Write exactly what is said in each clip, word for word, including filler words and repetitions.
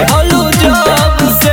दिहलू जब से।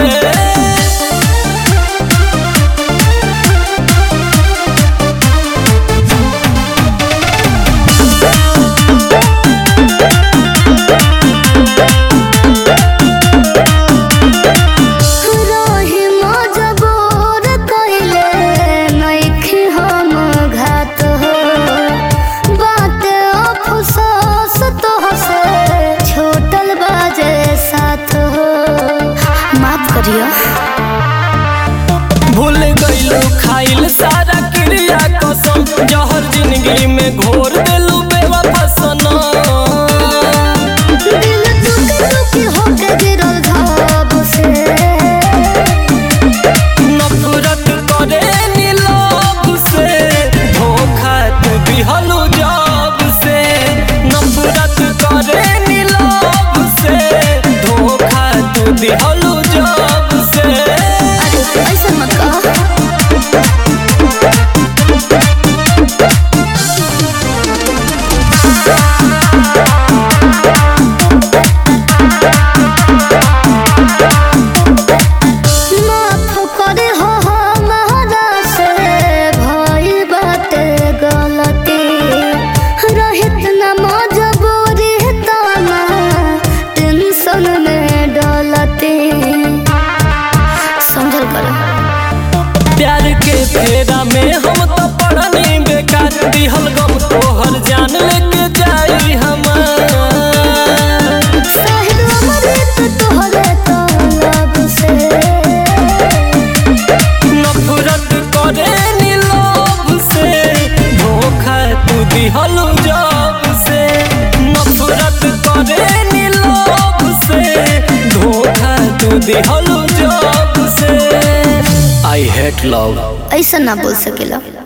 भूल गईलू खाइल सारा क्रिया कसम, जहर जिंदगी में घोर देलू बेवफा सनम। दिल टूट टूट होके गिरल घाव से, नफरत करे नी लोभ से, धोखा तू दिहलू जब से। नफरत करे नी लोभ से, धोखा तू दिहलू जब से। ऐसा मत कहो। माफ करे हो हमारा से भइल बाटे गलती, रहित ना मजबूरी तना टेंशन में डलती। समझल करो प्यार के फेरा में हम तो पढ़नी बेकार, दिहल गम तोहर जान लेके जाई हमार। साहिल अमृत तोहरे तलब से, नफरत करे नी लोभ से, धोखा तू दिहलू जब से। नफरत करे नी लोभ से, धोखा तू दिहलू जब से। I hate love. ऐसा ना बोल सकेला।